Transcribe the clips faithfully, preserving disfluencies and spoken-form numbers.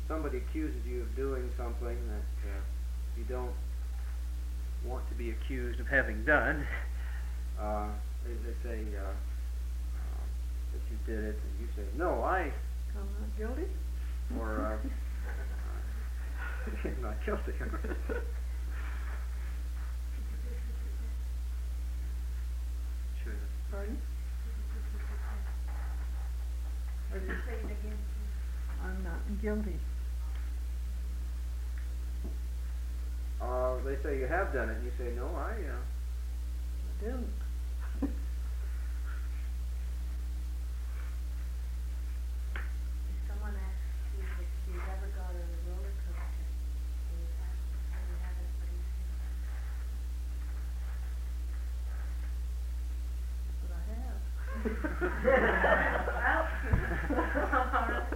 somebody accuses you of doing something that uh, you don't want to be accused of having done, uh, they, they say uh, uh, that you did it, and you say, no, I... I'm not guilty? Or, uh, uh, not guilty. Sure. Pardon? Or did you say it again? I'm not guilty. Uh, they say you have done it, and you say, no, I, uh... I didn't. If someone asks you if you've ever gone on a roller coaster, and you have, and you haven't, what do you But I have.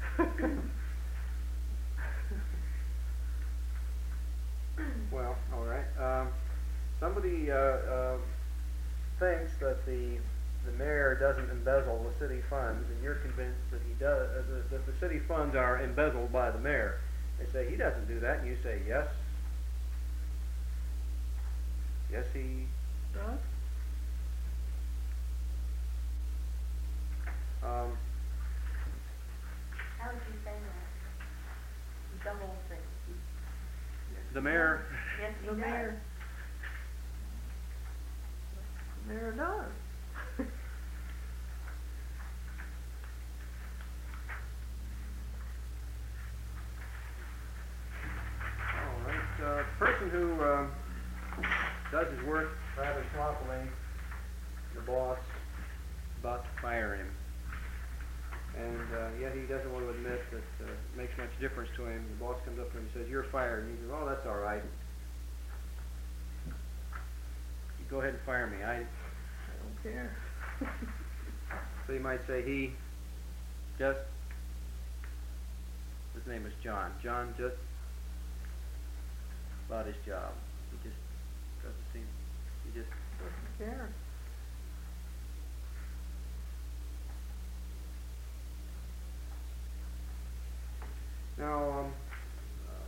Well, all right. Um, somebody uh, uh, thinks that the the mayor doesn't embezzle the city funds, and you're convinced that he does. Uh, that, that the city funds are embezzled by the mayor. They say he doesn't do that, and you say yes. Yes, he Does? Um, How would you say that? The whole thing. the mayor. Yes, he The does. mayor. The mayor does. All right. Uh, person who uh, does his work rather sloppily, the boss is about to fire him. And uh, yet he doesn't want to admit that uh, it makes much difference to him. The boss comes up to him and says, you're fired. And he says, oh, that's all right. You go ahead and fire me. I, I don't care. so you might say he just, his name is John. John just about his job. He just doesn't seem, he just Doesn't care. Now, um, uh,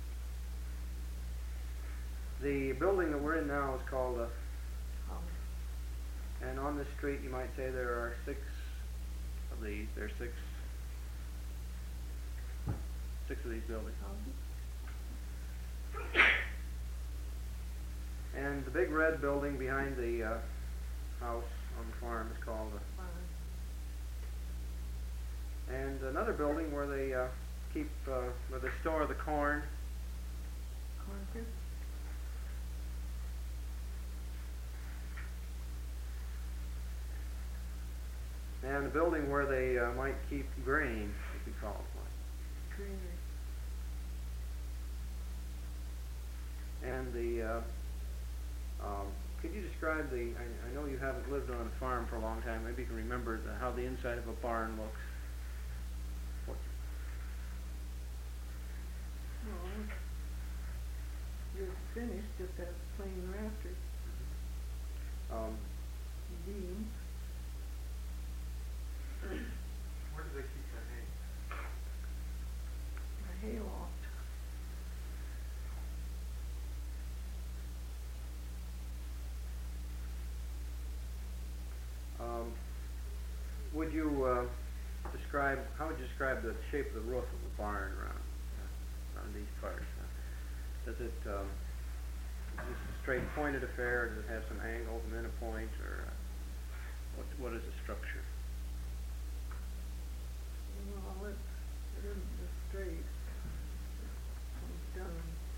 the building that we're in now is called, uh, Um, and on this street you might say there are six of these. There are six, six of these buildings. um, And the big red building behind the uh, house on the farm is called, uh, fine. and another building where they uh, keep, uh, where they store the corn. Cornfield? And a building where they uh, might keep grain, would be called what? Greenery. And the, uh, um, could you describe the, I, I know you haven't lived on a farm for a long time, maybe you can remember the, how the inside of a barn looks. What, Well, you're finished, just have plain rafters, um, beams. where do they keep their hay? A hayloft. Um, would you uh, describe, how would you describe the shape of the roof of the barn around, uh, around these parts? Uh, does it, um, is this a straight pointed affair, does it have some angles and then a point, or uh, what, what is the structure? Well, it, it isn't just straight. It comes down.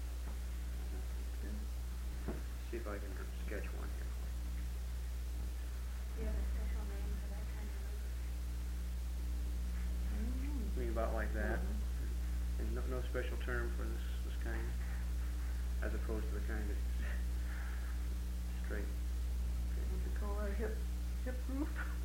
See if I can sketch one here. Do you have a special name for that kind of roof? I mean, about like that. Mhm. And no, no special term for this, this kind, as opposed to the kind that's straight. What do you call our hip, hip roof?